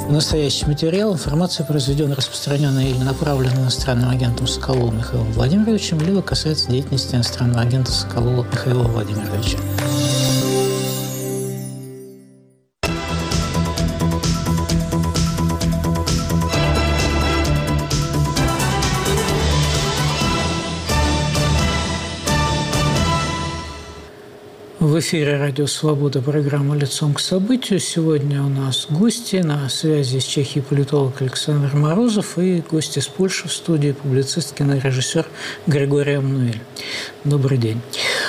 Настоящий материал, информация, произведенная, распространенная или направленная иностранным агентом Соколовым Михаилом Владимировичем, либо касается деятельности иностранного агента Соколова Михаила Владимировича. В эфире «Радио Свобода», программа «Лицом к событию». Сегодня у нас гости. На связи из Чехии политолог Александр Морозов и гости из Польши в студии публицист, кинорежиссер Григорий Амнуэль. Добрый день.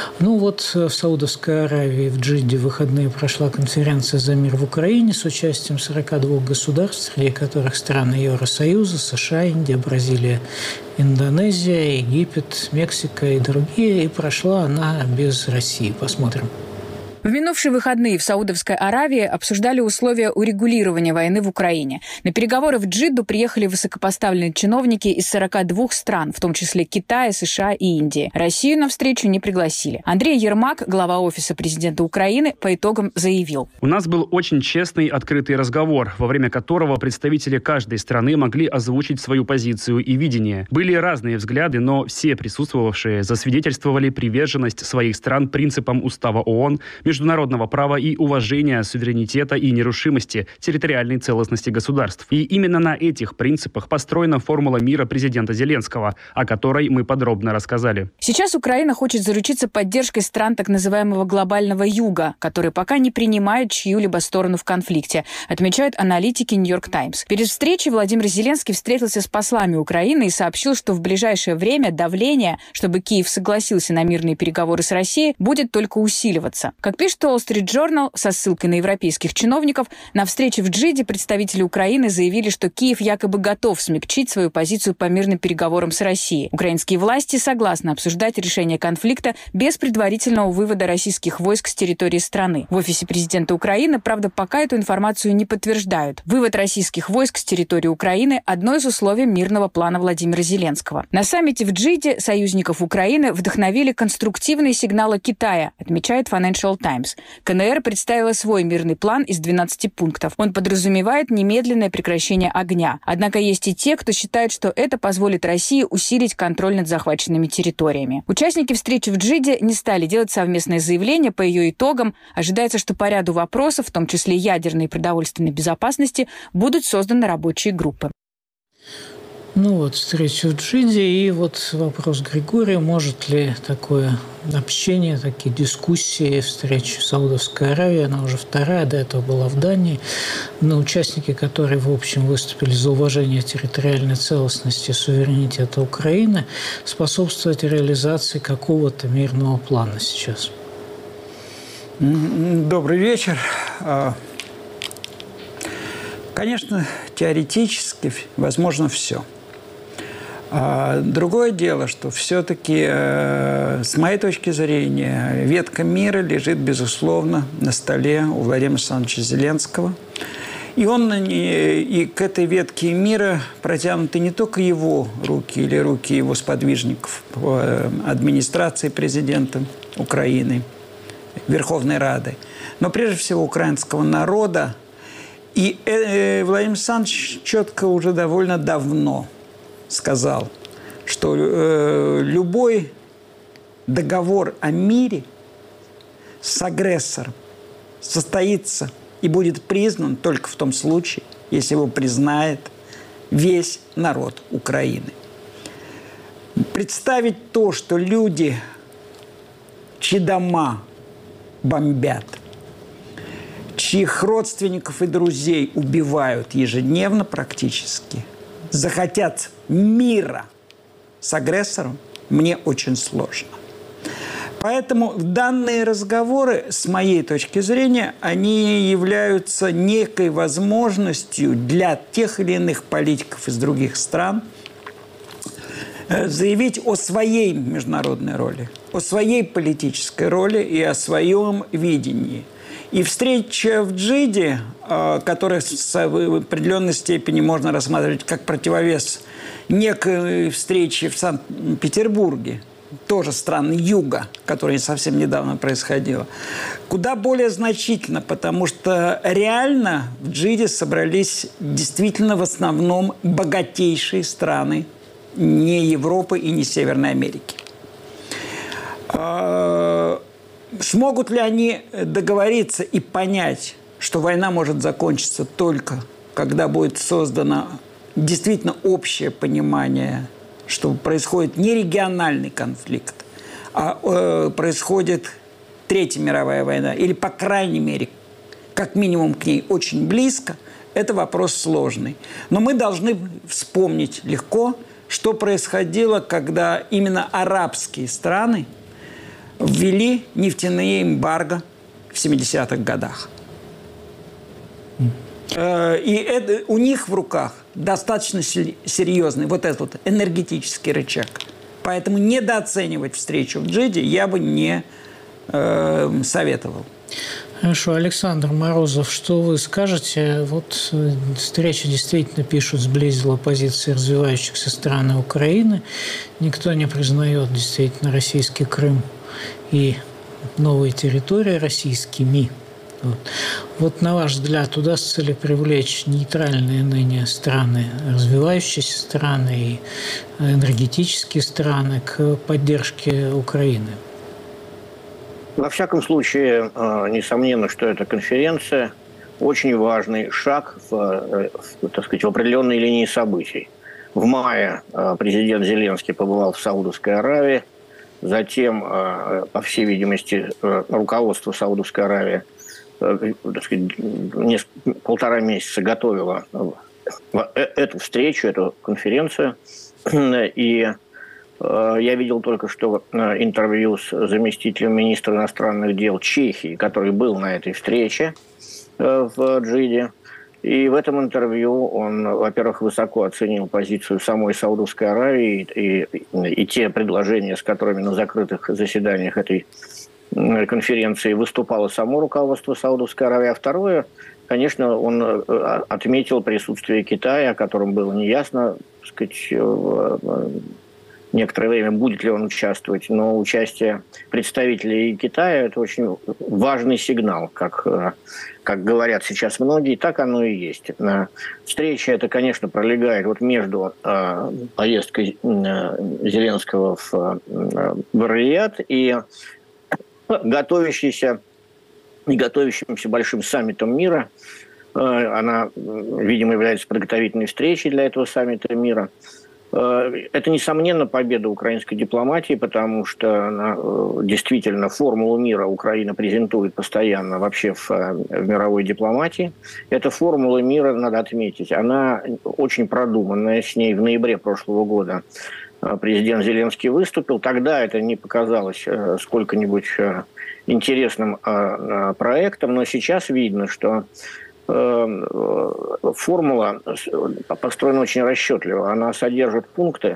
В Саудовской Аравии в Джидде в выходные прошла конференция «За мир в Украине» с участием 42 государств, среди которых страны Евросоюза, США, Индия, Бразилия, Индонезия, Египет, Мексика и другие. И прошла она без России. Посмотрим. В минувшие выходные в Саудовской Аравии обсуждали условия урегулирования войны в Украине. На переговоры в Джидду приехали высокопоставленные чиновники из 42 стран, в том числе Китая, США и Индии. Россию на встречу не пригласили. Андрей Ермак, глава Офиса президента Украины, по итогам заявил: «У нас был очень честный, открытый разговор, во время которого представители каждой страны могли озвучить свою позицию и видение. Были разные взгляды, но все присутствовавшие засвидетельствовали приверженность своих стран принципам Устава ООН, международного права и уважения суверенитета и нерушимости территориальной целостности государств. И именно на этих принципах построена формула мира президента Зеленского, о которой мы подробно рассказали». Сейчас Украина хочет заручиться поддержкой стран так называемого глобального юга, которые пока не принимают чью-либо сторону в конфликте, отмечают аналитики «Нью-Йорк Таймс». Перед встречей Владимир Зеленский встретился с послами Украины и сообщил, что в ближайшее время давление, чтобы Киев согласился на мирные переговоры с Россией, будет только усиливаться. Как пишет Wall Street Journal со ссылкой на европейских чиновников, на встрече в Джидде представители Украины заявили, что Киев якобы готов смягчить свою позицию по мирным переговорам с Россией. Украинские власти согласны обсуждать решение конфликта без предварительного вывода российских войск с территории страны. В офисе президента Украины, правда, пока эту информацию не подтверждают. Вывод российских войск с территории Украины – одно из условий мирного плана Владимира Зеленского. На саммите в Джидде союзников Украины вдохновили конструктивные сигналы Китая, отмечает Financial Times. КНР представила свой мирный план из 12 пунктов. Он подразумевает немедленное прекращение огня. Однако есть и те, кто считает, что это позволит России усилить контроль над захваченными территориями. Участники встречи в Джидде не стали делать совместное заявление по ее итогам. Ожидается, что по ряду вопросов, в том числе ядерной и продовольственной безопасности, будут созданы рабочие группы. Встреча в Джидде. И вопрос Григория: может ли такое общение, такие дискуссии, встречи в Саудовской Аравии, она уже вторая, до этого была в Дании, но участники, которые, в общем, выступили за уважение территориальной целостности и суверенитета Украины, способствовать реализации какого-то мирного плана сейчас? Добрый вечер. Конечно, теоретически возможно все. Другое дело, что все-таки, с моей точки зрения, ветка мира лежит, безусловно, на столе у Владимира Александровича Зеленского. И к этой ветке мира протянуты не только его руки или руки его сподвижников по администрации президента Украины, Верховной Рады, но прежде всего украинского народа. И Владимир Александрович четко уже довольно давно сказал, что любой договор о мире с агрессором состоится и будет признан только в том случае, если его признает весь народ Украины. Представить то, что люди, чьи дома бомбят, чьих родственников и друзей убивают ежедневно практически, захотят мира с агрессором, мне очень сложно. Поэтому данные разговоры, с моей точки зрения, они являются некой возможностью для тех или иных политиков из других стран заявить о своей международной роли, о своей политической роли и о своем видении. И встреча в Джидде, которая в определенной степени можно рассматривать как противовес некой встрече в Санкт-Петербурге, тоже страны Юга, которое совсем недавно происходило, куда более значительно, потому что реально в Джиде собрались действительно в основном богатейшие страны не Европы и не Северной Америки. Смогут ли они договориться и понять, что война может закончиться только когда будет создано действительно общее понимание, что происходит не региональный конфликт, а происходит Третья мировая война, или, по крайней мере, как минимум к ней очень близко, это вопрос сложный. Но мы должны вспомнить легко, что происходило, когда именно арабские страны ввели нефтяные эмбарго в 70-х годах. И это, у них в руках достаточно серьезный вот этот вот энергетический рычаг. Поэтому недооценивать встречу в Джиде я бы не советовал. Хорошо. Александр Морозов, что вы скажете? Вот встреча действительно, пишут, сблизила позиции развивающихся стран и Украины. Никто не признает действительно российский Крым и новые территории российскими. Вот на ваш взгляд, удастся ли привлечь нейтральные ныне страны, развивающиеся страны и энергетические страны к поддержке Украины? Во всяком случае, несомненно, что эта конференция очень важный шаг в определенной линии событий. В мае президент Зеленский побывал в Саудовской Аравии, затем, по всей видимости, руководство Саудовской Аравии полтора месяца готовила эту встречу, эту конференцию. И я видел только что интервью с заместителем министра иностранных дел Чехии, который был на этой встрече в Джиде. И в этом интервью он, во-первых, высоко оценил позицию самой Саудовской Аравии и те предложения, с которыми на закрытых заседаниях этой конференции выступало само руководство Саудовской Аравии. А второе, конечно, он отметил присутствие Китая, о котором было неясно, так сказать, некоторое время, будет ли он участвовать. Но участие представителей Китая – это очень важный сигнал, как говорят сейчас многие, так оно и есть. Встреча эта, конечно, пролегает вот между поездкой Зеленского в Эр-Рияд и готовящимся большим саммитом мира. Она, видимо, является подготовительной встречей для этого саммита мира. Это, несомненно, победа украинской дипломатии, потому что действительно формулу мира Украина презентует постоянно вообще в мировой дипломатии. Эта формула мира, надо отметить, она очень продуманная. С ней в ноябре прошлого года президент Зеленский выступил. Тогда это не показалось сколько-нибудь интересным проектом, но сейчас видно, что формула построена очень расчетливо. Она содержит пункты,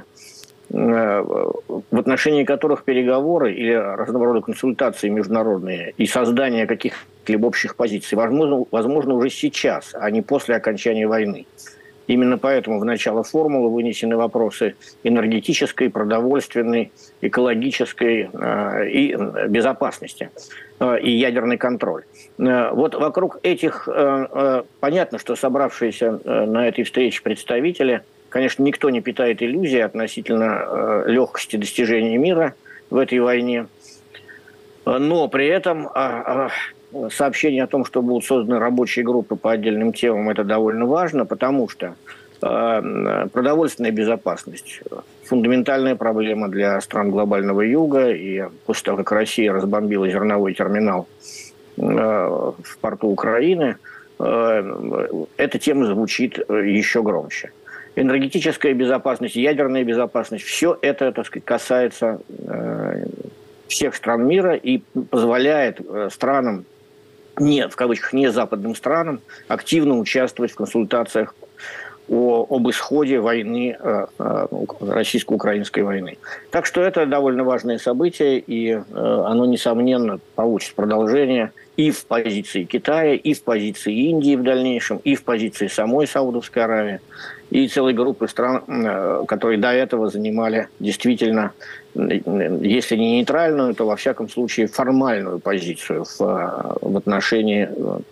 в отношении которых переговоры или разного рода консультации международные и создание каких-либо общих позиций возможно уже сейчас, а не после окончания войны. Именно поэтому в начало формулы вынесены вопросы энергетической, продовольственной, экологической и безопасности, и ядерный контроль. Вот вокруг этих, понятно, что собравшиеся на этой встрече представители, конечно, никто не питает иллюзий относительно легкости достижения мира в этой войне, но при этом сообщение о том, что будут созданы рабочие группы по отдельным темам, это довольно важно, потому что продовольственная безопасность – фундаментальная проблема для стран глобального юга. И после того, как Россия разбомбила зерновой терминал в порту Украины, эта тема звучит еще громче. Энергетическая безопасность, ядерная безопасность – все это, так сказать, касается всех стран мира и позволяет странам, в кавычках, не западным странам, активно участвовать в консультациях об исходе войны, российско-украинской войны. Так что это довольно важное событие, и оно, несомненно, получит продолжение и в позиции Китая, и в позиции Индии в дальнейшем, и в позиции самой Саудовской Аравии, и целой группы стран, которые до этого занимали действительно, если не нейтральную, то, во всяком случае, формальную позицию в отношении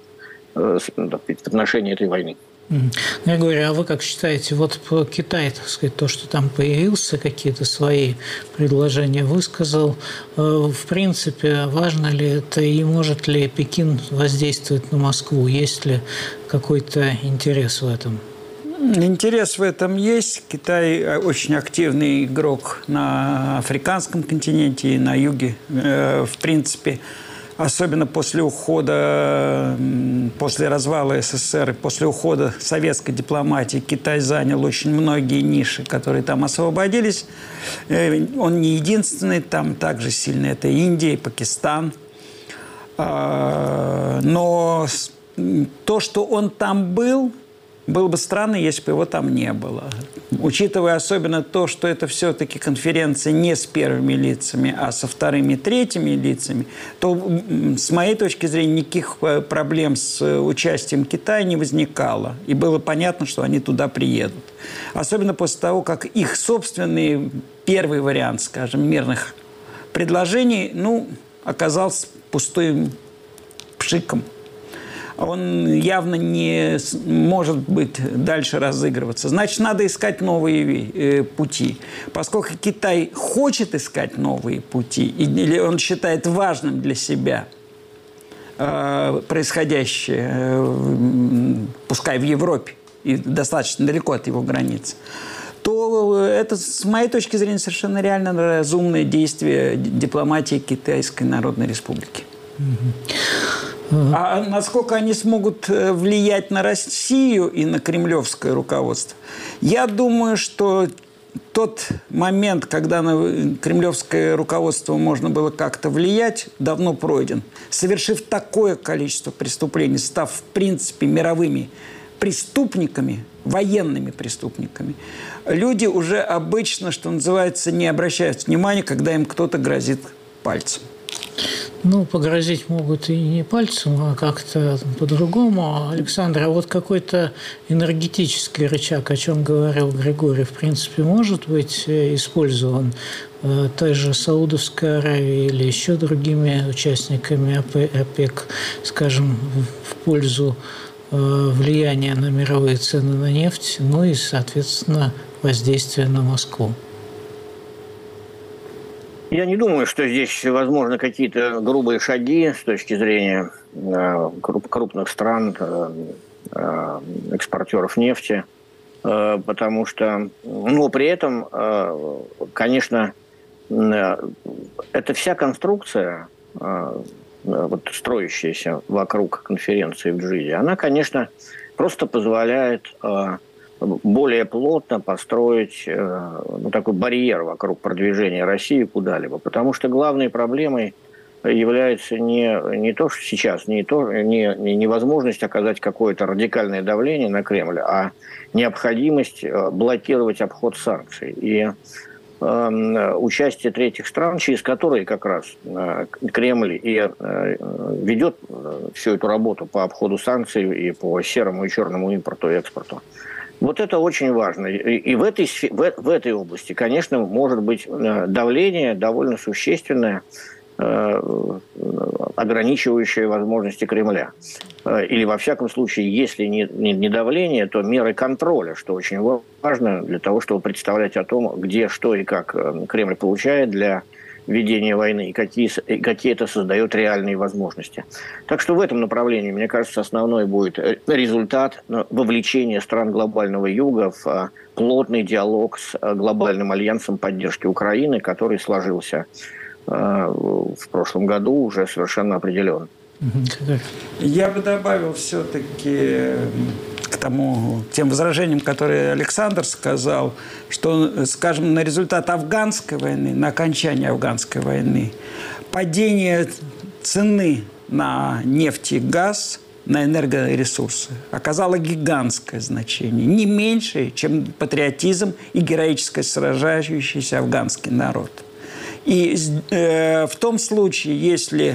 этой войны. Григорий, а вы как считаете, вот по Китаю, так сказать, то, что там появился, какие-то свои предложения высказал, в принципе, важно ли это и может ли Пекин воздействовать на Москву? Есть ли какой-то интерес в этом? Интерес в этом есть. Китай очень активный игрок на африканском континенте и на юге. В принципе, особенно после ухода, после развала СССР и после ухода советской дипломатии, Китай занял очень многие ниши, которые там освободились. Он не единственный, там также сильно это Индия и Пакистан. Но то, что он там был, было бы странно, если бы его там не было. Учитывая особенно то, что это все-таки конференция не с первыми лицами, а со вторыми и третьими лицами, то, с моей точки зрения, никаких проблем с участием Китая не возникало. И было понятно, что они туда приедут. Особенно после того, как их собственный первый вариант, скажем, мирных предложений, оказался пустым пшиком. Он явно не может быть дальше разыгрываться. Значит, надо искать новые пути. Поскольку Китай хочет искать новые пути, или он считает важным для себя происходящее, пускай в Европе, и достаточно далеко от его границ, то это, с моей точки зрения, совершенно реально разумное действие дипломатии Китайской Народной Республики. А насколько они смогут влиять на Россию и на кремлевское руководство? Я думаю, что тот момент, когда на кремлевское руководство можно было как-то влиять, давно пройден. Совершив такое количество преступлений, став, в принципе, мировыми преступниками, военными преступниками, люди уже обычно, что называется, не обращают внимания, когда им кто-то грозит пальцем. Погрозить могут и не пальцем, а как-то по-другому. Александр, а вот какой-то энергетический рычаг, о чем говорил Григорий, в принципе, может быть использован той же Саудовской Аравией или еще другими участниками ОПЕК, скажем, в пользу влияния на мировые цены на нефть, и, соответственно, воздействия на Москву? Я не думаю, что здесь возможны какие-то грубые шаги с точки зрения крупных стран, экспортеров нефти, потому что, при этом, конечно, эта вся конструкция, строящаяся вокруг конференции в Джиде, она, конечно, просто позволяет более плотно построить такой барьер вокруг продвижения России куда-либо. Потому что главной проблемой является не то, что сейчас, не невозможность оказать какое-то радикальное давление на Кремль, а необходимость блокировать обход санкций. И участие третьих стран, через которые как раз Кремль и ведет всю эту работу по обходу санкций и по серому и черному импорту и экспорту. Вот это очень важно. И в этой области, конечно, может быть давление довольно существенное, ограничивающее возможности Кремля. Или, во всяком случае, если не давление, то меры контроля, что очень важно для того, чтобы представлять о том, где, что и как Кремль получает для ведения войны и какие это создает реальные возможности. Так что в этом направлении, мне кажется, основной будет результат вовлечения стран глобального юга в плотный диалог с глобальным альянсом поддержки Украины, который сложился в прошлом году уже совершенно определенно. Я бы добавил все-таки к тем возражениям, которые Александр сказал, что, скажем, на результат афганской войны, на окончание афганской войны, падение цены на нефть и газ на энергоресурсы оказала гигантское значение, не меньшее, чем патриотизм и героически сражающийся афганский народ. И в том случае, если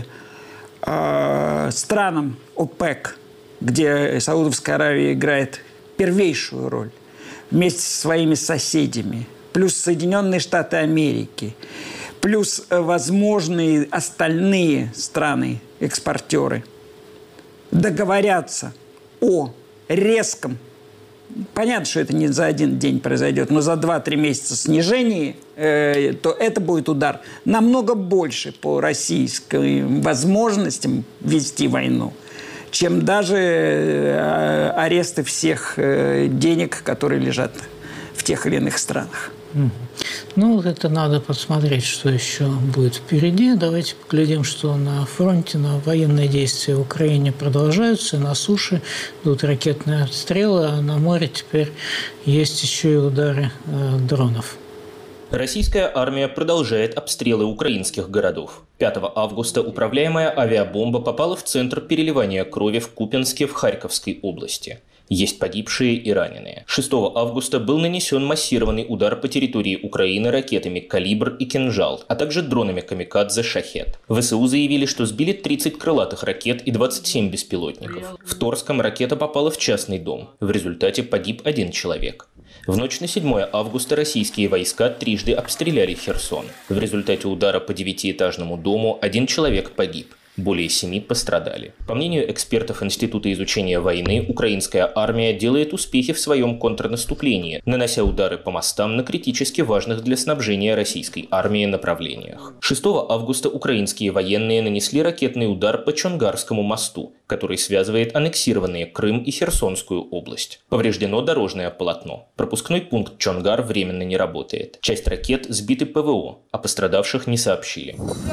странам ОПЕК, где Саудовская Аравия играет первейшую роль, вместе со своими соседями, плюс Соединенные Штаты Америки, плюс возможные остальные страны-экспортеры, договорятся о резком, понятно, что это не за один день произойдет, но за 2-3 месяца снижении, то это будет удар намного больше по российским возможностям вести войну, чем даже аресты всех денег, которые лежат в тех или иных странах. Ну, это надо посмотреть, что еще будет впереди. Давайте поглядим, что на фронте, на военные действия в Украине продолжаются. На суше идут ракетные обстрелы, а на море теперь есть еще и удары дронов. Российская армия продолжает обстрелы украинских городов. 5 августа управляемая авиабомба попала в центр переливания крови в Купянске в Харьковской области. Есть погибшие и раненые. 6 августа был нанесен массированный удар по территории Украины ракетами «Калибр» и «Кинжал», а также дронами «Камикадзе» «Шахед». ВСУ заявили, что сбили 30 крылатых ракет и 27 беспилотников. В Торском ракета попала в частный дом. В результате погиб 1 человек. В ночь на 7 августа российские войска трижды обстреляли Херсон. В результате удара по 9-этажному дому 1 человек погиб. Более 7 пострадали. По мнению экспертов Института изучения войны, украинская армия делает успехи в своем контрнаступлении, нанося удары по мостам на критически важных для снабжения российской армии направлениях. 6 августа украинские военные нанесли ракетный удар по Чонгарскому мосту, который связывает аннексированные Крым и Херсонскую область. Повреждено дорожное полотно. Пропускной пункт Чонгар временно не работает. Часть ракет сбиты ПВО, а пострадавших не сообщили.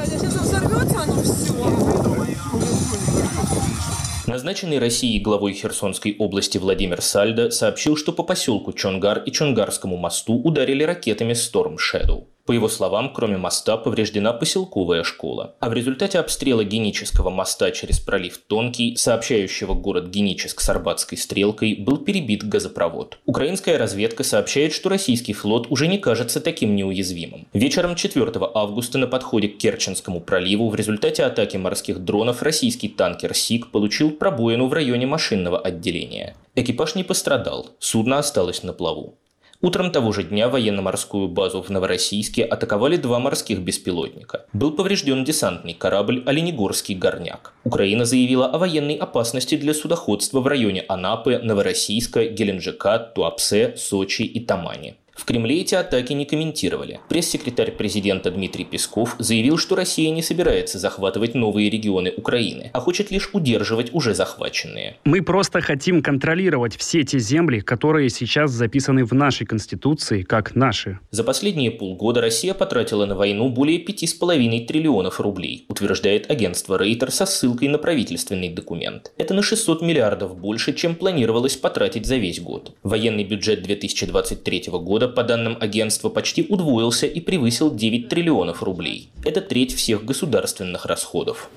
Назначенный Россией главой Херсонской области Владимир Сальдо сообщил, что по поселку Чонгар и Чонгарскому мосту ударили ракетами Storm Shadow. По его словам, кроме моста повреждена поселковая школа. А в результате обстрела Генического моста через пролив Тонкий, сообщающего город Геническ с Арбатской стрелкой, был перебит газопровод. Украинская разведка сообщает, что российский флот уже не кажется таким неуязвимым. Вечером 4 августа на подходе к Керченскому проливу в результате атаки морских дронов российский танкер «Сик» получил пробоину в районе машинного отделения. Экипаж не пострадал, судно осталось на плаву. Утром того же дня военно-морскую базу в Новороссийске атаковали 2 морских беспилотника. Был поврежден десантный корабль «Оленегорский горняк». Украина заявила о военной опасности для судоходства в районе Анапы, Новороссийска, Геленджика, Туапсе, Сочи и Тамани. В Кремле эти атаки не комментировали. Пресс-секретарь президента Дмитрий Песков заявил, что Россия не собирается захватывать новые регионы Украины, а хочет лишь удерживать уже захваченные. Мы просто хотим контролировать все те земли, которые сейчас записаны в нашей Конституции как наши. За последние полгода Россия потратила на войну более 5,5 триллионов рублей, утверждает агентство Рейтер со ссылкой на правительственный документ. Это на 600 миллиардов больше, чем планировалось потратить за весь год. Военный бюджет 2023 года, по данным агентства, почти удвоился и превысил 9 триллионов рублей. Это треть всех государственных расходов.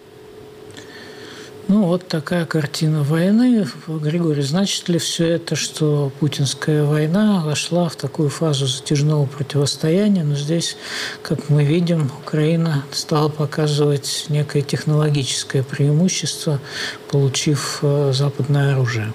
Ну, вот такая картина войны. Григорий, значит ли все это, что путинская война вошла в такую фазу затяжного противостояния? Но здесь, как мы видим, Украина стала показывать некое технологическое преимущество, получив западное оружие.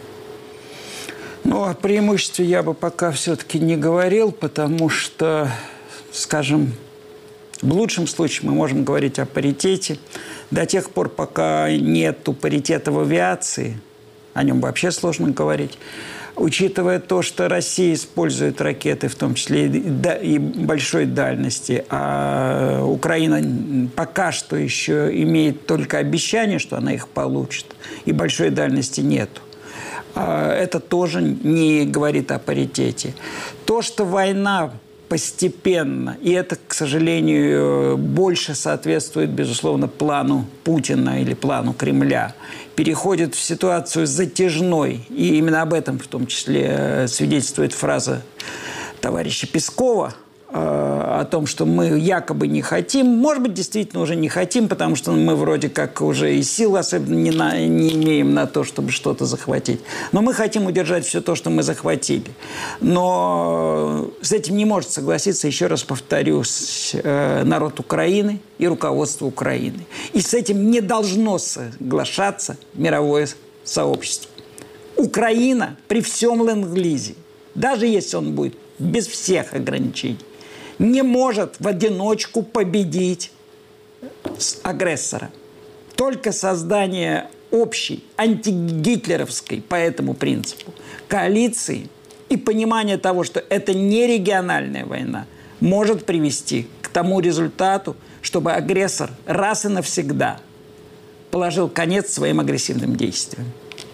Ну, о преимуществе я бы пока все-таки не говорил, потому что, скажем, в лучшем случае мы можем говорить о паритете. До тех пор, пока нет паритета в авиации, о нем вообще сложно говорить, учитывая то, что Россия использует ракеты, в том числе и большой дальности, а Украина пока что еще имеет только обещание, что она их получит, и большой дальности нету. Это тоже не говорит о паритете. То, что война постепенно, и это, к сожалению, больше соответствует, безусловно, плану Путина или плану Кремля, переходит в ситуацию затяжной, и именно об этом в том числе свидетельствует фраза товарища Пескова, о том, что мы якобы не хотим. Может быть, действительно уже не хотим, потому что мы вроде как уже и сил особенно не имеем на то, чтобы что-то захватить. Но мы хотим удержать все то, что мы захватили. Но с этим не может согласиться, еще раз повторюсь, народ Украины и руководство Украины. И с этим не должно соглашаться мировое сообщество. Украина при всем ленд-лизе, даже если он будет без всех ограничений, не может в одиночку победить агрессора. Только создание общей, антигитлеровской по этому принципу коалиции и понимание того, что это не региональная война, может привести к тому результату, чтобы агрессор раз и навсегда положил конец своим агрессивным действиям.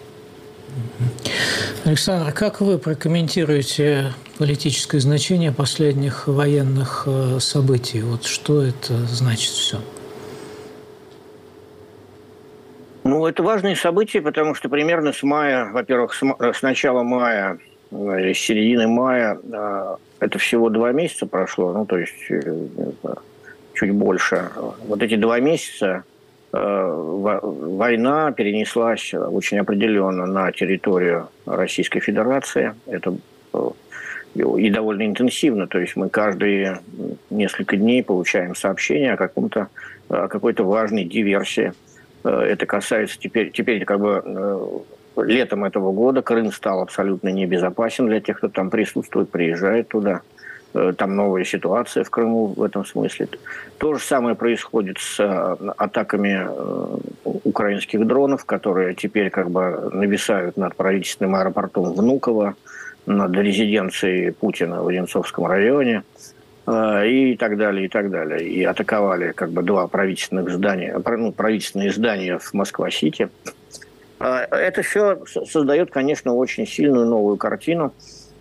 Александр, как вы прокомментируете политическое значение последних военных событий? Вот что это значит все? Ну, это важные события, потому что примерно с мая, во-первых, с начала мая или с середины мая, это всего 2 месяца прошло, ну, то есть чуть больше. Вот эти 2 месяца война перенеслась очень определенно на территорию Российской Федерации. Это и довольно интенсивно. То есть мы каждые несколько дней получаем сообщения о какой-то важной диверсии. Это касается теперь как бы летом этого года Крым стал абсолютно небезопасен для тех, кто там присутствует, приезжает туда. Там новая ситуация в Крыму в этом смысле. То же самое происходит с атаками украинских дронов, которые теперь как бы нависают над правительственным аэропортом Внуково, над резиденцией Путина в Одинцовском районе и так далее, и так далее. И атаковали как бы 2 правительственных здания, правительственные здания в Москва-Сити. Это все создает, конечно, очень сильную новую картину.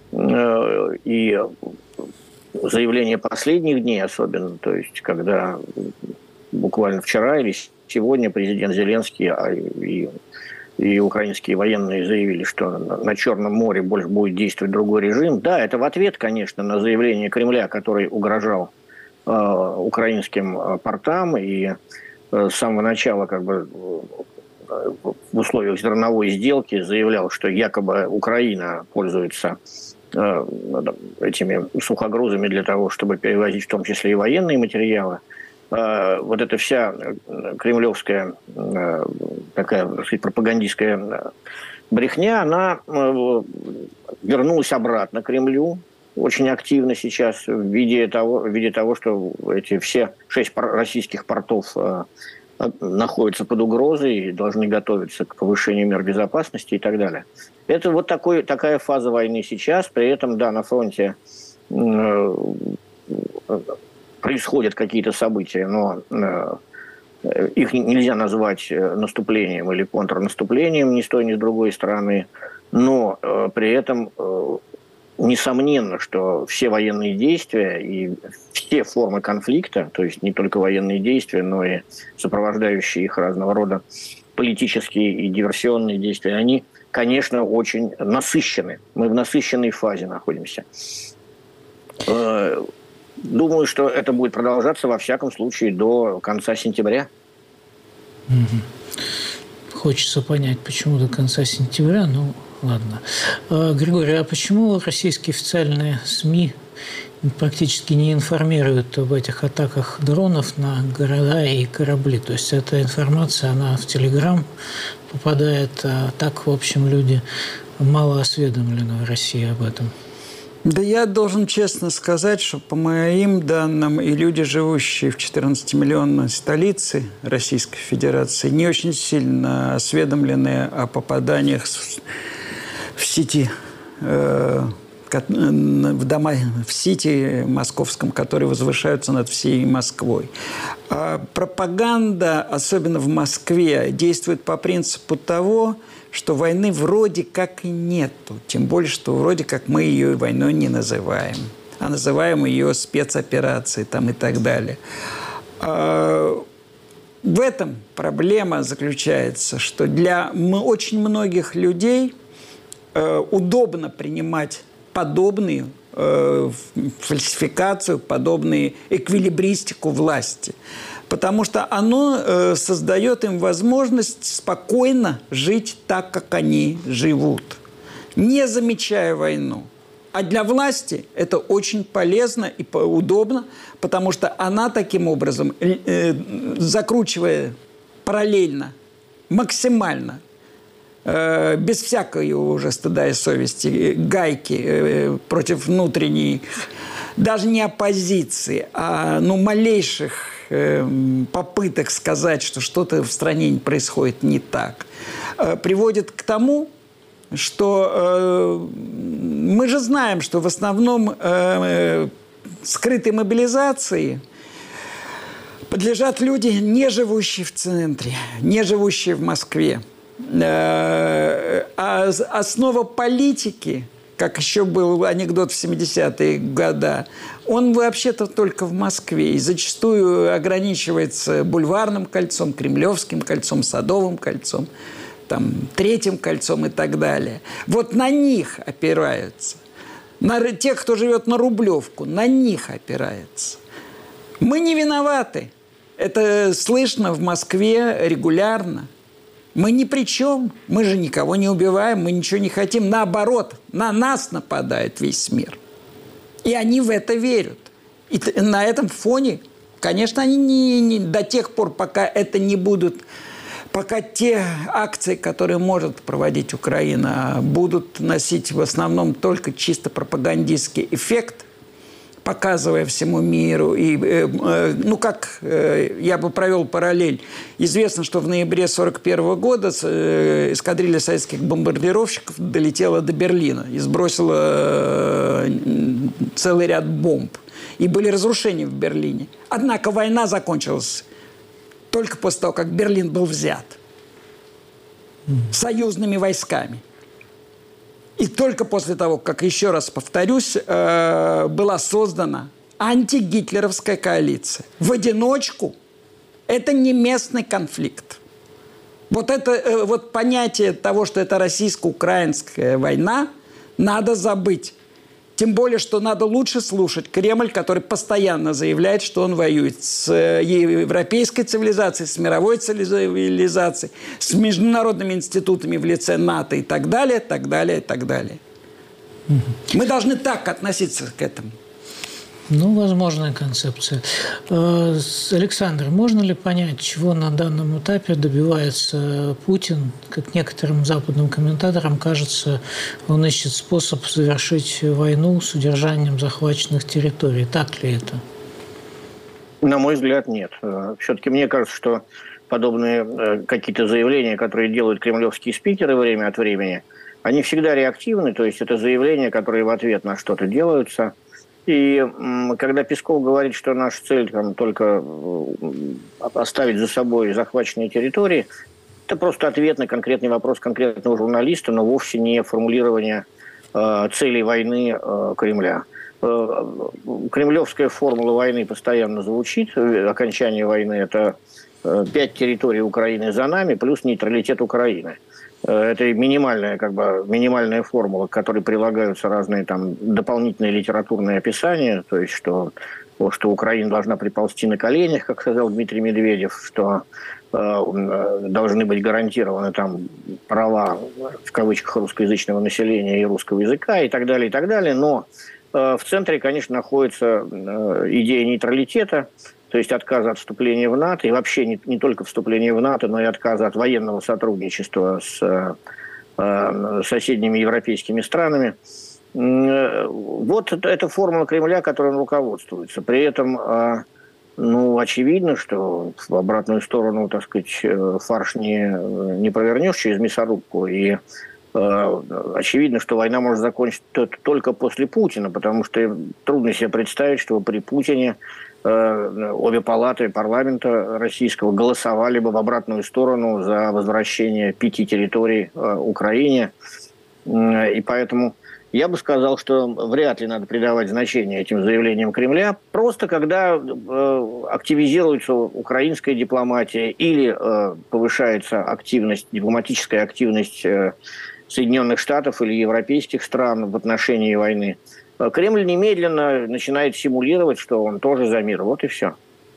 И заявления последних дней особенно, то есть когда буквально вчера или сегодня президент Зеленский и украинские военные заявили, что на Черном море больше будет действовать другой режим. Да, это в ответ, конечно, на заявление Кремля, который угрожал украинским портам и с самого начала как бы в условиях зерновой сделки заявлял, что якобы Украина пользуется этими сухогрузами для того, чтобы перевозить в том числе и военные материалы. Вот эта вся кремлевская такая, так сказать, пропагандистская брехня, она вернулась обратно к Кремлю очень активно сейчас в виде того, что эти все 6 российских портов находятся под угрозой и должны готовиться к повышению мер безопасности и так далее. Это вот такая фаза войны сейчас. При этом, да, на фронте происходят какие-то события, но их нельзя назвать наступлением или контрнаступлением ни с той, ни с другой стороны. Но при этом несомненно, что все военные действия и все формы конфликта, то есть не только военные действия, но и сопровождающие их разного рода политические и диверсионные действия, они, конечно, очень насыщены. Мы в насыщенной фазе находимся. Думаю, что это будет продолжаться, во всяком случае, до конца сентября. Хочется понять, почему до конца сентября, ну ладно. Григорий, а почему российские официальные СМИ практически не информируют об этих атаках дронов на города и корабли? То есть эта информация, она в Телеграм попадает, а так, в общем, люди мало осведомлены в России об этом. Да я должен честно сказать, что по моим данным и люди, живущие в 14-миллионной столице Российской Федерации, не очень сильно осведомлены о попаданиях в сети, в дома в Сити московском, которые возвышаются над всей Москвой. А пропаганда, особенно в Москве, действует по принципу того, что войны вроде как и нету. Тем более, что вроде как мы ее войной не называем, а называем ее спецоперацией там, и так далее. В этом проблема заключается, что для очень многих людей удобно принимать подобные фальсификацию, подобную эквилибристику власти. Потому что оно создает им возможность спокойно жить так, как они живут, не замечая войну. А для власти это очень полезно и удобно, потому что она таким образом, закручивая параллельно, максимально, без всякой уже стыда и совести, гайки против внутренней, даже не оппозиции, а малейших попыток сказать, что что-то в стране происходит не так, приводит к тому, что мы же знаем, что в основном скрытой мобилизации подлежат люди, не живущие в центре, не живущие в Москве. А основа политики, как еще был анекдот в 70-е годы, он вообще-то только в Москве. И зачастую ограничивается Бульварным кольцом, Кремлевским кольцом, Садовым кольцом, Третьим кольцом и так далее. Вот на них опираются. На тех, кто живет на Рублевку, на них опирается. Мы не виноваты. Это слышно в Москве регулярно. Мы ни при чем. Мы же никого не убиваем, мы ничего не хотим. Наоборот, на нас нападает весь мир. И они в это верят. И на этом фоне, конечно, они не до тех пор, пока это не будут... Пока те акции, которые может проводить Украина, будут носить в основном только чисто пропагандистский эффект, показывая всему миру. И, я бы провел параллель. Известно, что в ноябре 1941 года эскадрилья советских бомбардировщиков долетела до Берлина и сбросила целый ряд бомб. И были разрушения в Берлине. Однако война закончилась только после того, как Берлин был взят союзными войсками. И только после того, как, еще раз повторюсь, была создана антигитлеровская коалиция. В одиночку это не местный конфликт. Вот понятие того, что это российско-украинская война, надо забыть. Тем более, что надо лучше слушать Кремль, который постоянно заявляет, что он воюет с европейской цивилизацией, с мировой цивилизацией, с международными институтами в лице НАТО и так далее, так далее, и так далее. Мы должны так относиться к этому. Возможная концепция. Александр, можно ли понять, чего на данном этапе добивается Путин? Как некоторым западным комментаторам кажется, он ищет способ завершить войну с удержанием захваченных территорий. Так ли это? На мой взгляд, нет. Все-таки мне кажется, что подобные какие-то заявления, которые делают кремлевские спикеры время от времени, они всегда реактивны, то есть это заявления, которые в ответ на что-то делаются. И когда Песков говорит, что наша цель только оставить за собой захваченные территории, это просто ответ на конкретный вопрос конкретного журналиста, но вовсе не формулирование целей войны Кремля. Кремлевская формула войны постоянно звучит. Окончание войны – это 5 территорий Украины за нами, плюс нейтралитет Украины. Это минимальная формула, к которой прилагаются разные дополнительные литературные описания, то есть что Украина должна приползти на коленях, как сказал Дмитрий Медведев, что должны быть гарантированы права, в кавычках, русскоязычного населения и русского языка и так далее, и так далее. Но в центре, конечно, находится идея нейтралитета, то есть отказа от вступления в НАТО, и вообще не только вступления в НАТО, но и отказа от военного сотрудничества с соседними европейскими странами. Вот это формула Кремля, которой он руководствуется. При этом, очевидно, что в обратную сторону, фарш не провернешь через мясорубку, и очевидно, что война может закончиться только после Путина, потому что трудно себе представить, что при Путине обе палаты парламента российского голосовали бы в обратную сторону за возвращение 5 территорий Украине. И поэтому я бы сказал, что вряд ли надо придавать значение этим заявлениям Кремля. Просто когда активизируется украинская дипломатия или повышается дипломатическая активность Соединенных Штатов или европейских стран в отношении войны, Кремль немедленно начинает симулировать, что он тоже за мир. Вот и все.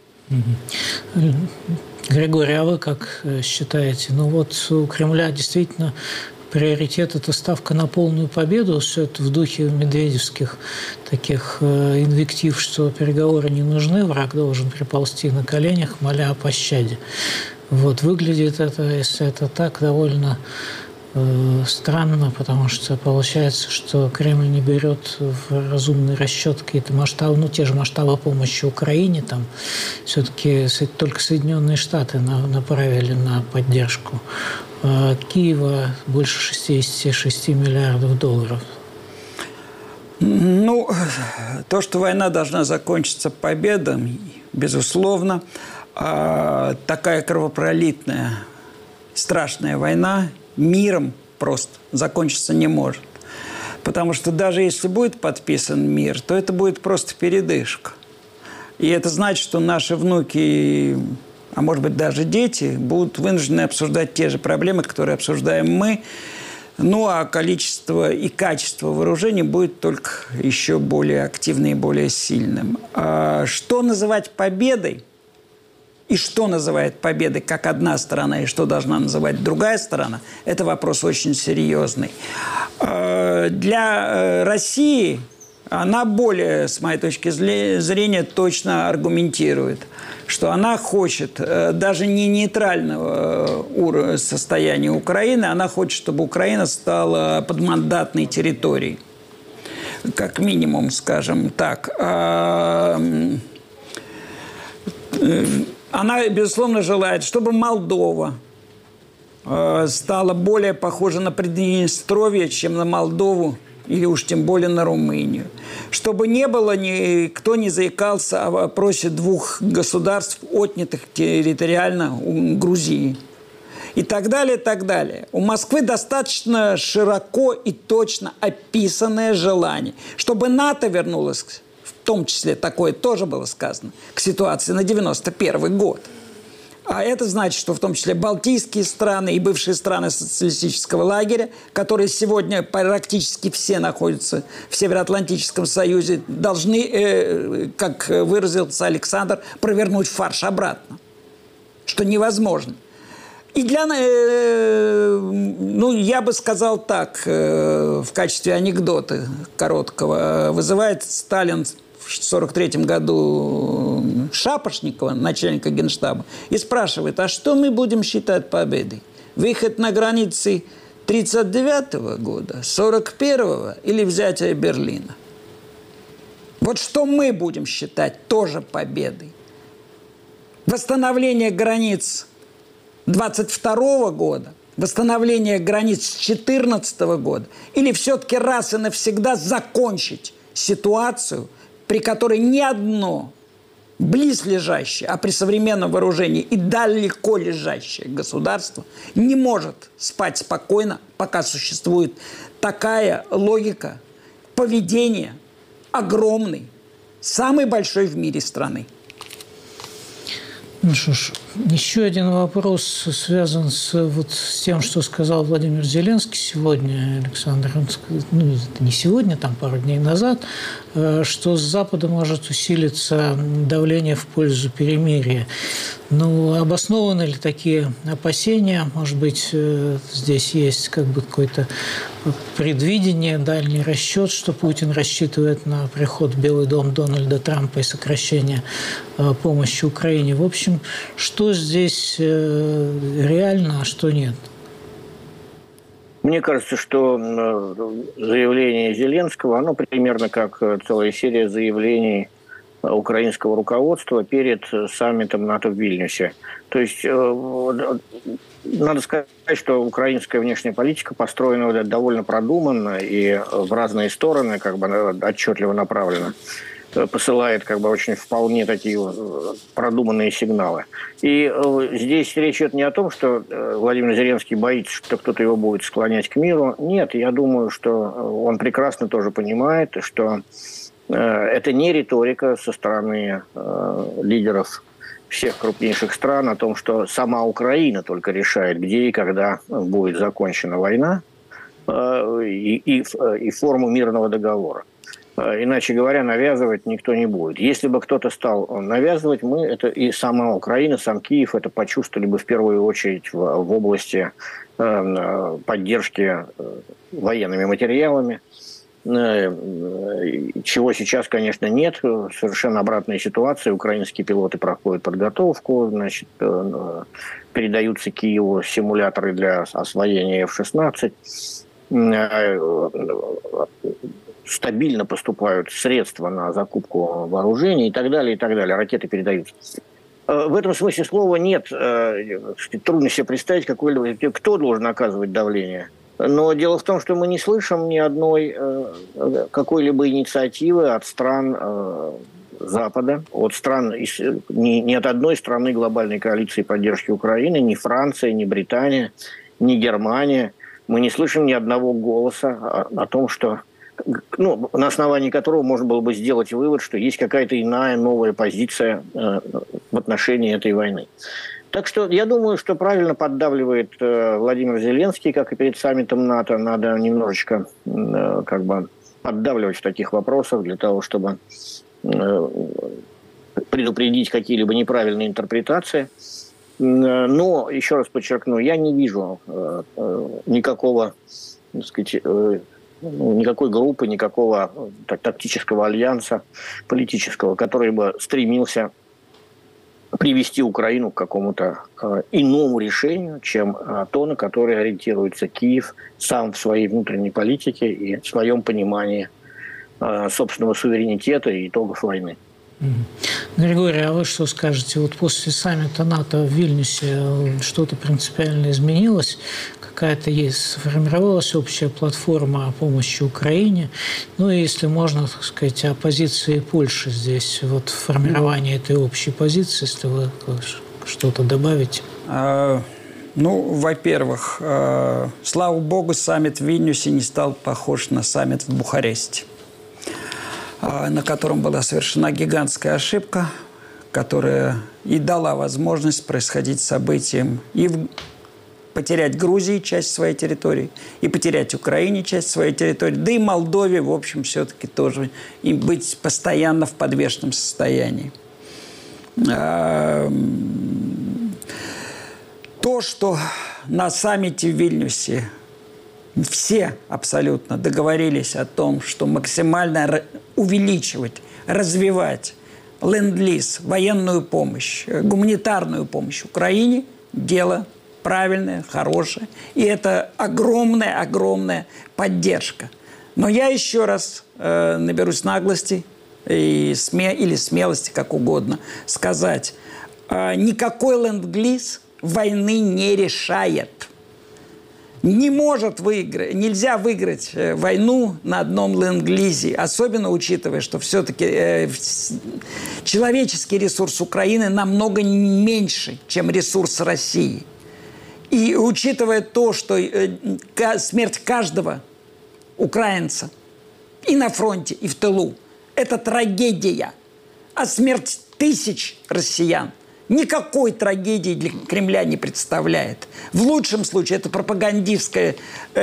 Григорий, а вы как считаете? Ну вот у Кремля действительно приоритет – это ставка на полную победу. Все это в духе медведевских таких инвектив, что переговоры не нужны, враг должен приползти на коленях, моля о пощаде. Вот выглядит это, если это так, довольно странно, потому что получается, что Кремль не берет в разумный расчет какие-то масштабы, ну, те же масштабы помощи Украине, там все-таки только Соединенные Штаты направили на поддержку Киева больше 66 миллиардов долларов. Ну, то, что война должна закончиться победой, безусловно, такая кровопролитная, страшная война миром просто закончиться не может. Потому что даже если будет подписан мир, то это будет просто передышка. И это значит, что наши внуки, а может быть даже дети, будут вынуждены обсуждать те же проблемы, которые обсуждаем мы. Ну, а количество и качество вооружений будет только еще более активным и более сильным. А что называть победой? И что называет победой как одна сторона, и что должна называть другая сторона, это вопрос очень серьезный. Для России она более, с моей точки зрения, точно аргументирует, что она хочет даже не нейтрального состояния Украины, она хочет, чтобы Украина стала подмандатной территорией. Как минимум, скажем так. Она, безусловно, желает, чтобы Молдова стала более похожа на Приднестровье, чем на Молдову, или уж тем более на Румынию. Чтобы не было, никто не заикался о вопросе двух государств, отнятых территориально у Грузии. И так далее, и так далее. У Москвы достаточно широко и точно описанное желание, чтобы НАТО вернулось, в том числе такое тоже было сказано, к ситуации на 91 год. А это значит, что в том числе балтийские страны и бывшие страны социалистического лагеря, которые сегодня практически все находятся в Североатлантическом Союзе, должны, как выразился Александр, провернуть фарш обратно, что невозможно. И для, ну, я бы сказал так, в качестве анекдота короткого, вызывает Сталин в 1943 году Шапошникова, начальника Генштаба, и спрашивает, а что мы будем считать победой? Выход на границы 1939 года, 1941 или взятие Берлина? Вот что мы будем считать тоже победой? Восстановление границ 22 года, восстановление границ 2014 года, или все-таки раз и навсегда закончить ситуацию, при которой ни одно близлежащее, а при современном вооружении и далеко лежащее государство не может спать спокойно, пока существует такая логика поведения огромной, самой большой в мире страны. Ну что ж, еще один вопрос связан с тем, что сказал Владимир Зеленский сегодня, Александр. Он сказал, ну, это не сегодня, там пару дней назад, что с Запада может усилиться давление в пользу перемирия. Ну, обоснованы ли такие опасения? Может быть, здесь есть как бы какое-то предвидение, дальний расчет, что Путин рассчитывает на приход в Белый дом Дональда Трампа и сокращение помощи Украине. В общем, что здесь реально, а что нет? Мне кажется, что заявление Зеленского, оно примерно как целая серия заявлений украинского руководства перед саммитом НАТО в Вильнюсе. То есть надо сказать, что украинская внешняя политика построена довольно продуманно и в разные стороны как бы отчетливо направлена. Посылает как бы очень вполне такие продуманные сигналы. И здесь речь идет не о том, что Владимир Зеленский боится, что кто-то его будет склонять к миру. Нет, я думаю, что он прекрасно тоже понимает, что это не риторика со стороны лидеров всех крупнейших стран о том, что сама Украина только решает, где и когда будет закончена война и форму мирного договора. Иначе говоря, навязывать никто не будет. Если бы кто-то стал навязывать, мы, это и сама Украина, сам Киев это почувствовали бы в первую очередь в области поддержки военными материалами, чего сейчас, конечно, нет. Совершенно обратная ситуация. Украинские пилоты проходят подготовку, значит, передаются Киеву симуляторы для освоения F-16. Стабильно поступают средства на закупку вооружений и так далее, и так далее. Ракеты передаются. В этом смысле слова нет. Трудно себе представить, кто должен оказывать давление. Но дело в том, что мы не слышим ни одной какой-либо инициативы от стран Запада, от стран, ни от одной страны глобальной коалиции поддержки Украины, ни Франция, ни Британия, ни Германия. Мы не слышим ни одного голоса о том, что, на основании которого можно было бы сделать вывод, что есть какая-то иная новая позиция в отношении этой войны. Так что я думаю, что правильно поддавливает Владимир Зеленский, как и перед саммитом НАТО. Надо немножечко поддавливать в таких вопросах для того, чтобы предупредить какие-либо неправильные интерпретации. Но, еще раз подчеркну, я не вижу никакого, так сказать, никакой группы, никакого тактического альянса политического, который бы стремился привести Украину к какому-то иному решению, чем то, на которое ориентируется Киев сам в своей внутренней политике и в своем понимании собственного суверенитета и итогов войны. Григорий, а вы что скажете? Вот после саммита НАТО в Вильнюсе что-то принципиально изменилось? Какая-то сформировалась общая платформа о помощи Украине? Ну и, если можно, так сказать, о позиции Польши здесь, вот в формировании этой общей позиции, если вы что-то добавите? Во-первых, слава богу, саммит в Вильнюсе не стал похож на саммит в Бухаресте, на котором была совершена гигантская ошибка, которая и дала возможность происходить событиям и потерять Грузии часть своей территории, и потерять Украине часть своей территории, да и Молдове, в общем, все-таки тоже, и быть постоянно в подвешенном состоянии. То, что на саммите в Вильнюсе все абсолютно договорились о том, что максимально увеличивать, развивать ленд-лиз, военную помощь, гуманитарную помощь Украине – дело правильное, хорошее. И это огромная поддержка. Но я еще раз наберусь наглости или смелости, как угодно, сказать, никакой ленд-лиз войны не решает. Нельзя выиграть войну на одном ленд-лизе, особенно учитывая, что все-таки человеческий ресурс Украины намного меньше, чем ресурс России. И учитывая то, что смерть каждого украинца и на фронте, и в тылу – это трагедия, а смерть тысяч россиян никакой трагедии для Кремля не представляет. В лучшем случае это пропагандистская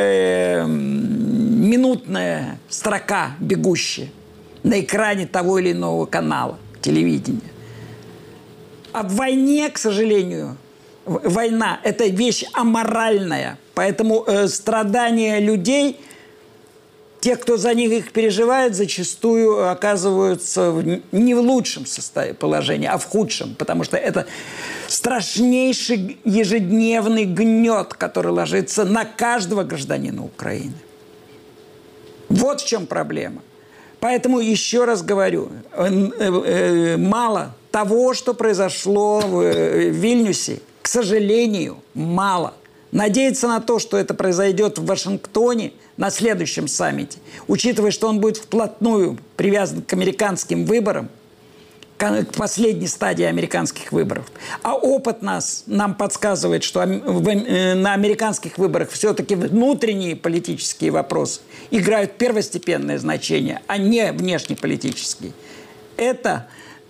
минутная строка, бегущая на экране того или иного канала телевидения. А в войне, к сожалению, война – это вещь аморальная. Поэтому страдания людей, те, кто за них их переживает, зачастую оказываются не в лучшем положении, а в худшем. Потому что это страшнейший ежедневный гнет, который ложится на каждого гражданина Украины. Вот в чем проблема. Поэтому еще раз говорю, мало того, что произошло в Вильнюсе, к сожалению, мало. Надеяться на то, что это произойдет в Вашингтоне на следующем саммите, учитывая, что он будет вплотную привязан к американским выборам, к последней стадии американских выборов. А опыт нам подсказывает, что на американских выборах все-таки внутренние политические вопросы играют первостепенное значение, а не внешнеполитические. Это,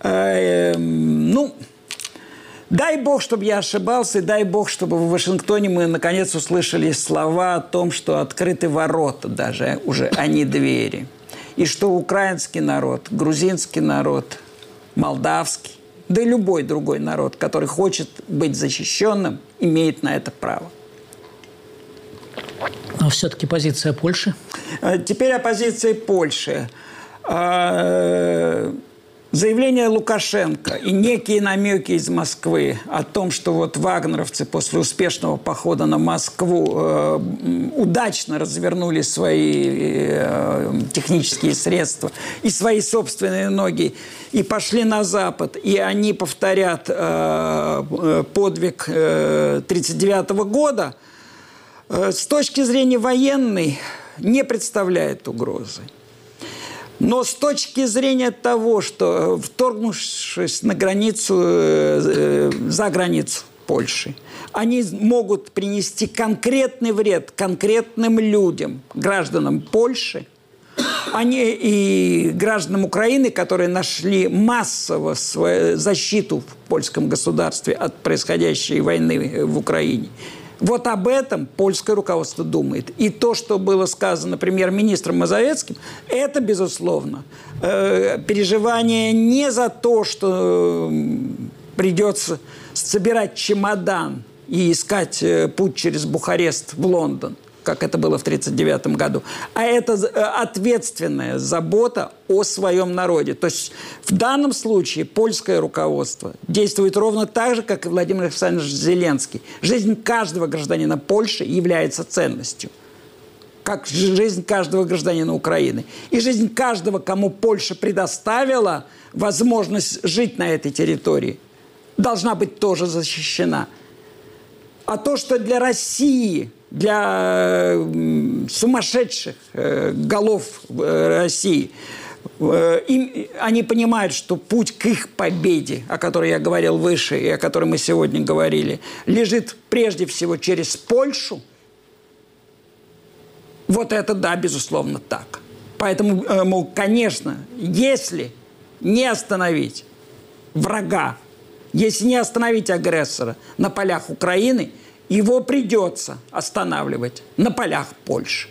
дай бог, чтобы я ошибался, и дай бог, чтобы в Вашингтоне мы наконец услышали слова о том, что открыты ворота даже уже, а не двери. И что украинский народ, грузинский народ, молдавский, да и любой другой народ, который хочет быть защищенным, имеет на это право. Но все-таки позиция Польши? Теперь о позиции Польши. Заявление Лукашенко и некие намеки из Москвы о том, что вот вагнеровцы после успешного похода на Москву удачно развернули свои технические средства и свои собственные ноги и пошли на Запад, и они повторят подвиг 1939 года, с точки зрения военной не представляет угрозы. Но с точки зрения того, что, вторгнувшись на границу, за границу Польши, они могут принести конкретный вред конкретным людям, гражданам Польши, и гражданам Украины, которые нашли массово свою защиту в польском государстве от происходящей войны в Украине. Вот об этом польское руководство думает. И то, что было сказано премьер-министром Мазовецким, это, безусловно, переживание не за то, что придется собирать чемодан и искать путь через Бухарест в Лондон, как это было в 1939 году, а это ответственная забота о своем народе. То есть в данном случае польское руководство действует ровно так же, как и Владимир Александрович Зеленский. Жизнь каждого гражданина Польши является ценностью, как жизнь каждого гражданина Украины. И жизнь каждого, кому Польша предоставила возможность жить на этой территории, должна быть тоже защищена. А то, что для России, для сумасшедших голов России, они понимают, что путь к их победе, о которой я говорил выше и о которой мы сегодня говорили, лежит прежде всего через Польшу. Вот это да, безусловно, так. Поэтому, конечно, если не остановить врага, если не остановить агрессора на полях Украины, его придется останавливать на полях Польши.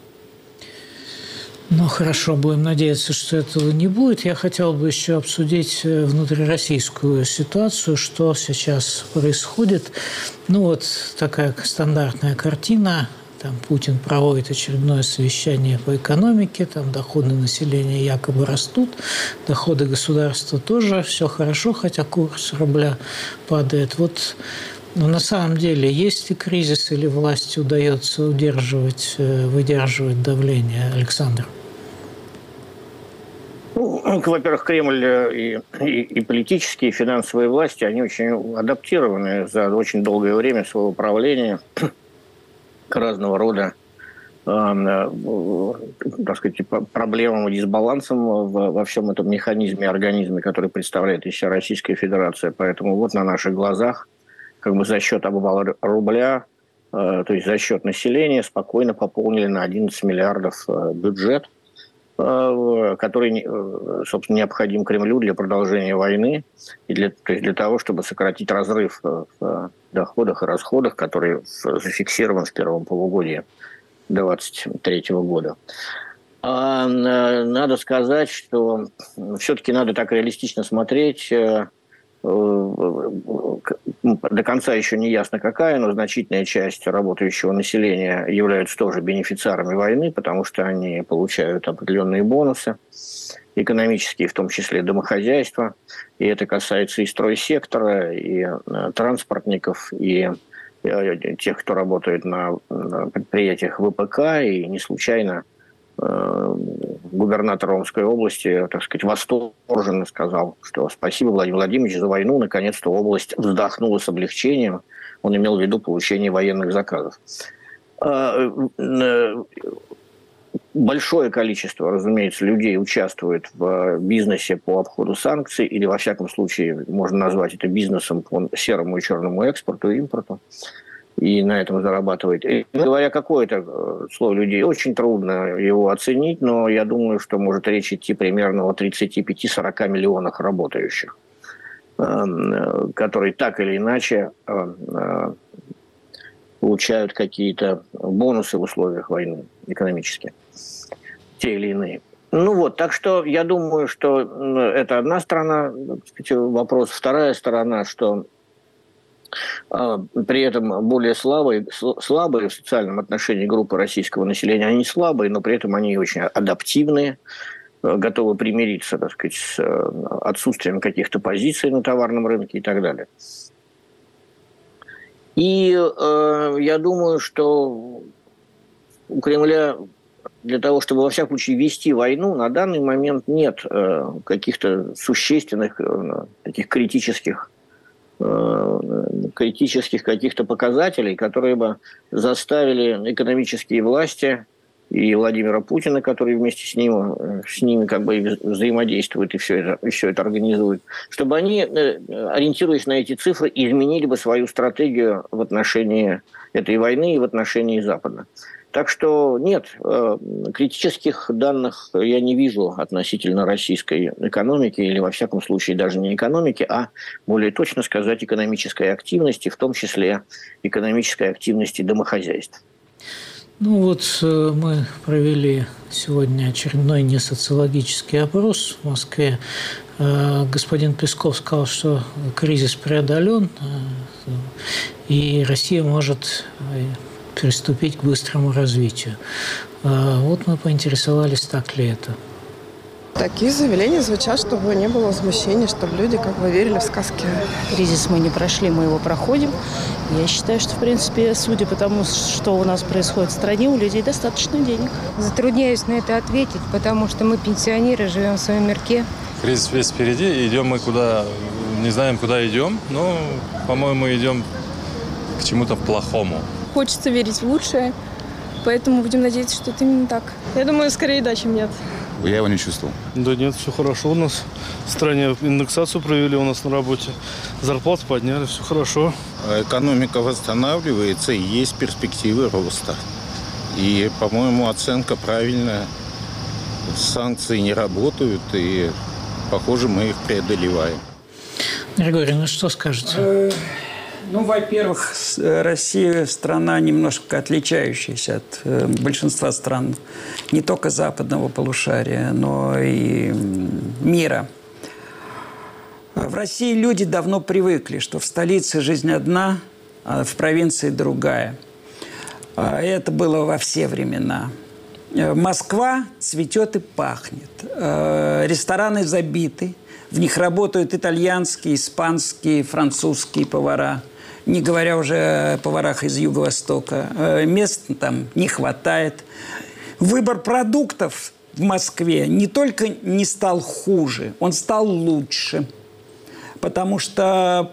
Ну, хорошо, будем надеяться, что этого не будет. Я хотел бы еще обсудить внутрироссийскую ситуацию, что сейчас происходит. Ну, вот такая стандартная картина. Там Путин проводит очередное совещание по экономике, там доходы населения якобы растут, доходы государства тоже, все хорошо, хотя курс рубля падает. Вот, но на самом деле есть ли кризис, или власти удается выдерживать давление? Александр? Ну, во-первых, Кремль и политические, и финансовые власти, они очень адаптированы за очень долгое время своего правления к разного рода, так сказать, проблемам и дисбалансам во всем этом механизме, организме, который представляет из себя Российская Федерация. Поэтому вот на наших глазах как бы за счет обвала рубля, то есть за счет населения, спокойно пополнили на 11 миллиардов бюджет, который, собственно, необходим Кремлю для продолжения войны и для того, чтобы сократить разрыв в доходах и расходах, который зафиксирован в первом полугодии 2023 года. Надо сказать, что все-таки надо так реалистично смотреть. До конца еще не ясно какая, но значительная часть работающего населения являются тоже бенефициарами войны, потому что они получают определенные бонусы экономические, в том числе домохозяйства. И это касается и стройсектора, и транспортников, и тех, кто работает на предприятиях ВПК. И не случайно губернатор Омской области, так сказать, восторженно сказал, что спасибо, Владимир Владимирович, за войну. Наконец-то область вздохнула с облегчением. Он имел в виду получение военных заказов. Большое количество, разумеется, людей участвует в бизнесе по обходу санкций, или, во всяком случае, можно назвать это бизнесом по серому и черному экспорту и импорту. И на этом зарабатывает. И, говоря какое-то слово людей, очень трудно его оценить, но я думаю, что может речь идти примерно о 35-40 миллионах работающих, которые так или иначе получают какие-то бонусы в условиях войны экономические, те или иные. Ну вот, так что я думаю, что это одна сторона, так сказать, вопрос. Вторая сторона, что при этом более слабые в социальном отношении группы российского населения, они слабые, но при этом они очень адаптивные, готовы примириться, так сказать, с отсутствием каких-то позиций на товарном рынке и так далее. И я думаю, что у Кремля для того, чтобы во всяком случае вести войну, на данный момент нет каких-то существенных, таких критических каких-то показателей, которые бы заставили экономические власти и Владимира Путина, который вместе с ними как бы взаимодействует и все это организует, чтобы они, ориентируясь на эти цифры, изменили бы свою стратегию в отношении этой войны и в отношении Запада. Так что нет, критических данных я не вижу относительно российской экономики, или во всяком случае даже не экономики, а более точно сказать экономической активности, в том числе экономической активности домохозяйств. Ну вот мы провели сегодня очередной несоциологический опрос в Москве. Господин Песков сказал, что кризис преодолен, и Россия может приступить к быстрому развитию. Вот мы поинтересовались, так ли это. Такие заявления звучат, чтобы не было возмущения, чтобы люди как бы верили в сказки. Кризис мы не прошли, мы его проходим. Я считаю, что, в принципе, судя по тому, что у нас происходит в стране, у людей достаточно денег. Затрудняюсь на это ответить, потому что мы пенсионеры, живем в своем мирке. Кризис весь впереди, идем мы куда, не знаем, куда идем, но, по-моему, идем к чему-то плохому. Хочется верить в лучшее, поэтому будем надеяться, что это именно так. Я думаю, скорее да, чем нет. Я его не чувствовал. Да нет, все хорошо у нас. В стране индексацию провели у нас на работе. Зарплату подняли, все хорошо. Экономика восстанавливается и есть перспективы роста. И, по-моему, оценка правильная. Санкции не работают, и, похоже, мы их преодолеваем. Григорий, ну что скажете? Ну, во-первых, Россия страна немножко отличающаяся от большинства стран не только западного полушария, но и мира. В России люди давно привыкли, что в столице жизнь одна, а в провинции другая. Это было во все времена. Москва цветет и пахнет. Рестораны забиты. В них работают итальянские, испанские, французские повара. Не говоря уже о поварах из Юго-Востока. Мест там не хватает. Выбор продуктов в Москве не только не стал хуже, он стал лучше. Потому что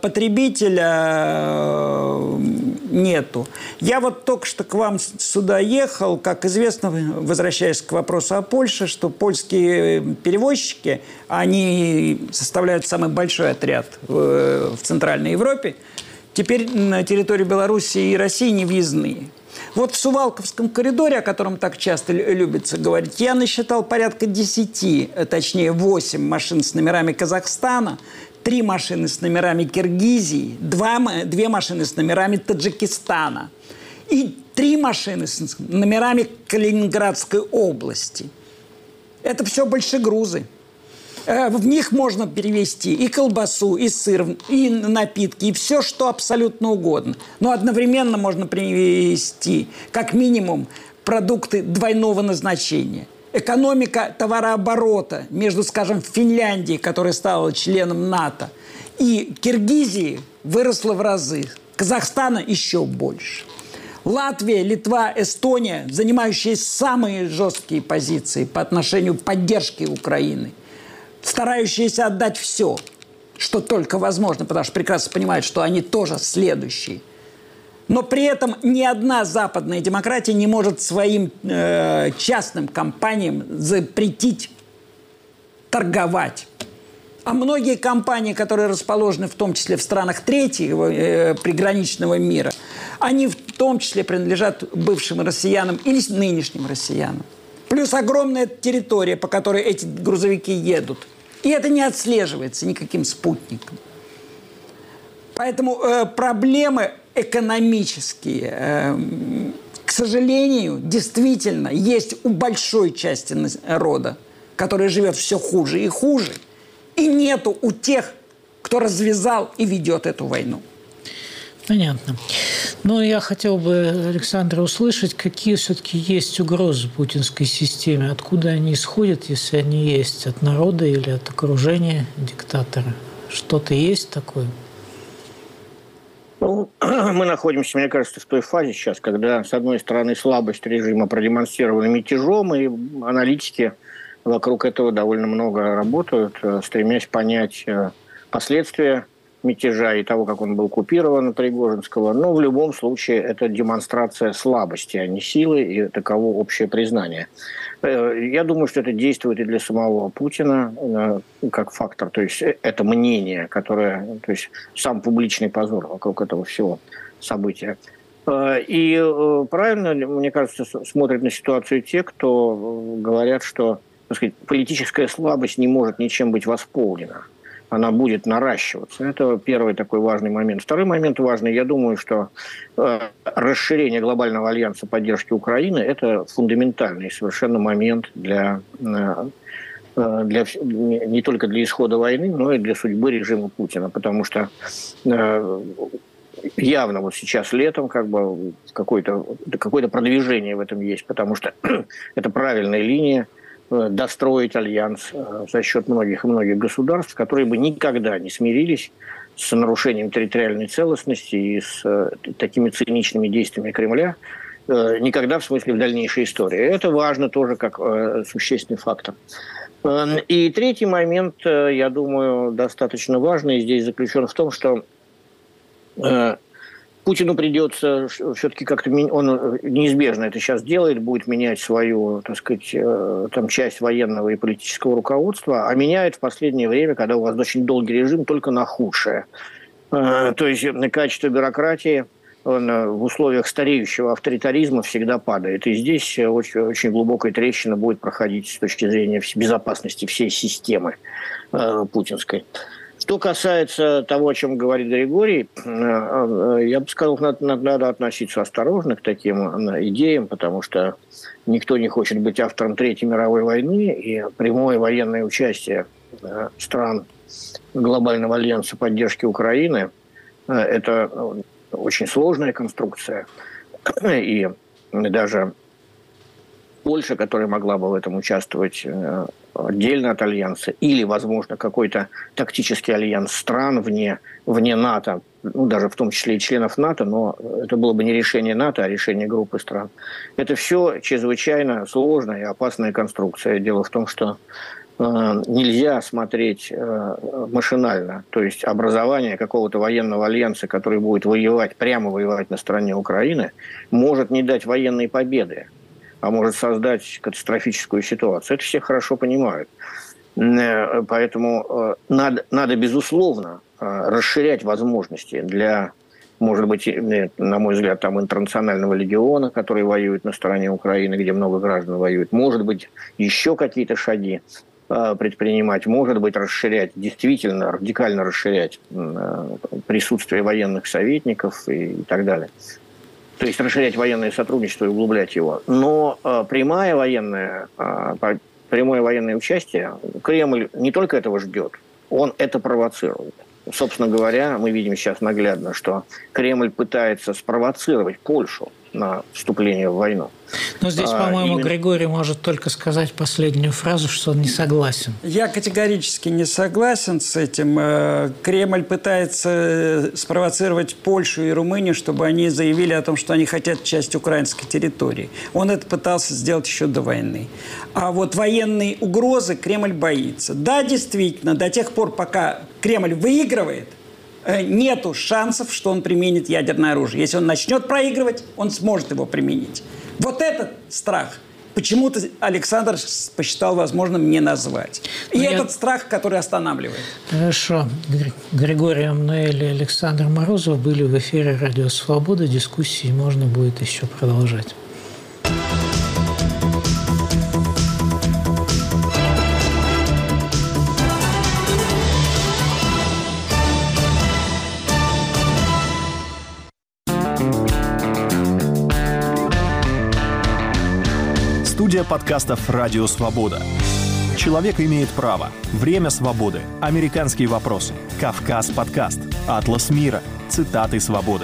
потребителя нету. Я вот только что к вам сюда ехал. Как известно, возвращаясь к вопросу о Польше, что польские перевозчики, они составляют самый большой отряд в Центральной Европе. Теперь на территории Беларуси и России не въездные. Вот в Сувалковском коридоре, о котором так часто любится говорить, я насчитал порядка 10, точнее 8 машин с номерами Казахстана, 3 машины с номерами Киргизии, 2 машины с номерами Таджикистана и 3 машины с номерами Калининградской области. Это все большегрузы. В них можно перевезти и колбасу, и сыр, и напитки, и все, что абсолютно угодно. Но одновременно можно привезти, как минимум, продукты двойного назначения. Экономика товарооборота между, скажем, Финляндией, которая стала членом НАТО, и Киргизией выросла в разы. Казахстана еще больше. Латвия, Литва, Эстония, занимающие самые жесткие позиции по отношению к поддержке Украины, старающиеся отдать все, что только возможно, потому что прекрасно понимают, что они тоже следующие. Но при этом ни одна западная демократия не может своим частным компаниям запретить торговать. А многие компании, которые расположены в том числе в странах третьего приграничного мира, они в том числе принадлежат бывшим россиянам или нынешним россиянам. Плюс огромная территория, по которой эти грузовики едут. И это не отслеживается никаким спутником. Поэтому проблемы экономические, к сожалению, действительно есть у большой части народа. которая живет все хуже и хуже, и нету у тех, кто развязал и ведет эту войну. Понятно. Но я хотел бы, Александр, услышать, какие все-таки есть угрозы путинской системе, откуда они исходят, если они есть, от народа или от окружения диктатора. Что-то есть такое? Ну, мы находимся, мне кажется, в той фазе сейчас, когда, с одной стороны, слабость режима продемонстрирована мятежом, и аналитики вокруг этого довольно много работают, стремясь понять последствия мятежа и того, как он был купирован Пригожинского. Но в любом случае это демонстрация слабости, а не силы, и таково общее признание. Я думаю, что это действует и для самого Путина как фактор. То есть это мнение, которое... То есть сам публичный позор вокруг этого всего события. И правильно, мне кажется, смотрят на ситуацию те, кто говорят, что, так сказать, политическая слабость не может ничем быть восполнена. Она будет наращиваться. Это первый такой важный момент. Второй момент важный. Я думаю, что расширение глобального альянса поддержки Украины – это фундаментальный совершенно момент для не только для исхода войны, но и для судьбы режима Путина. Потому что явно вот сейчас летом как бы какое-то продвижение в этом есть, потому что это правильная линия достроить альянс за счет многих и многих государств, которые бы никогда не смирились с нарушением территориальной целостности и с такими циничными действиями Кремля, никогда в смысле в дальнейшей истории. Это важно тоже как существенный фактор. И третий момент, я думаю, достаточно важный здесь заключен в том, что Путину придется все-таки как-то, он неизбежно это сейчас делает, будет менять свою, так сказать, там, часть военного и политического руководства, а меняет в последнее время, когда у вас очень долгий режим, только на худшее. То есть качество бюрократии в условиях стареющего авторитаризма всегда падает. И здесь очень, очень глубокая трещина будет проходить с точки зрения безопасности всей системы путинской. Что касается того, о чем говорит Григорий, я бы сказал, надо относиться осторожно к таким идеям, потому что никто не хочет быть автором Третьей мировой войны, и прямое военное участие стран глобального альянса поддержки Украины – это очень сложная конструкция. И даже Польша, которая могла бы в этом участвовать отдельно от альянса, или, возможно, какой-то тактический альянс стран вне НАТО, ну, даже в том числе и членов НАТО, но это было бы не решение НАТО, а решение группы стран. Это все чрезвычайно сложная и опасная конструкция. Дело в том, что нельзя смотреть машинально. То есть образование какого-то военного альянса, который будет воевать, прямо воевать на стороне Украины, может не дать военной победы, а может создать катастрофическую ситуацию. Это все хорошо понимают. Поэтому надо безусловно, расширять возможности для, может быть, на мой взгляд, там интернационального легиона, который воюет на стороне Украины, где много граждан воюет. Может быть, еще какие-то шаги предпринимать. Может быть, расширять, действительно радикально расширять присутствие военных советников и так далее. То есть расширять военное сотрудничество и углублять его. Но прямое военное участие Кремль не только этого ждет, он это провоцирует. Собственно говоря, мы видим сейчас наглядно, что Кремль пытается спровоцировать Польшу на вступление в войну. Но здесь, по-моему, Григорий может только сказать последнюю фразу, что он не согласен. Я категорически не согласен с этим. Кремль пытается спровоцировать Польшу и Румынию, чтобы они заявили о том, что они хотят часть украинской территории. Он это пытался сделать еще до войны. А вот военные угрозы Кремль боится. Да, действительно, до тех пор, пока Кремль выигрывает, нету шансов, что он применит ядерное оружие. Если он начнет проигрывать, он сможет его применить. Вот этот страх почему-то Александр посчитал возможным не назвать. И этот страх, который останавливает. Хорошо. Григорий Амнуэль и Александр Морозов были в эфире «Радио Свобода». Дискуссии можно будет еще продолжать. Студия подкастов «Радио Свобода». Человек имеет право. Время свободы. Американские вопросы. Кавказ подкаст. Атлас мира. Цитаты свободы.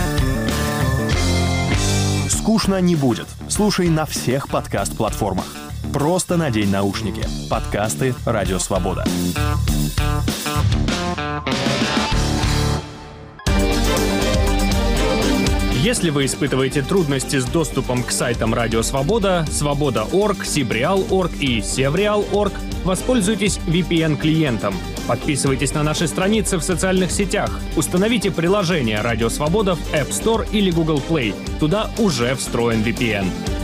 Скучно не будет. Слушай на всех подкаст-платформах. Просто надень наушники. Подкасты «Радио Свобода». Если вы испытываете трудности с доступом к сайтам Радио Свобода, Свобода.орг, Сибреал.орг и Севреал.орг, воспользуйтесь VPN-клиентом. Подписывайтесь на наши страницы в социальных сетях. Установите приложение Радио Свобода в App Store или Google Play. Туда уже встроен VPN.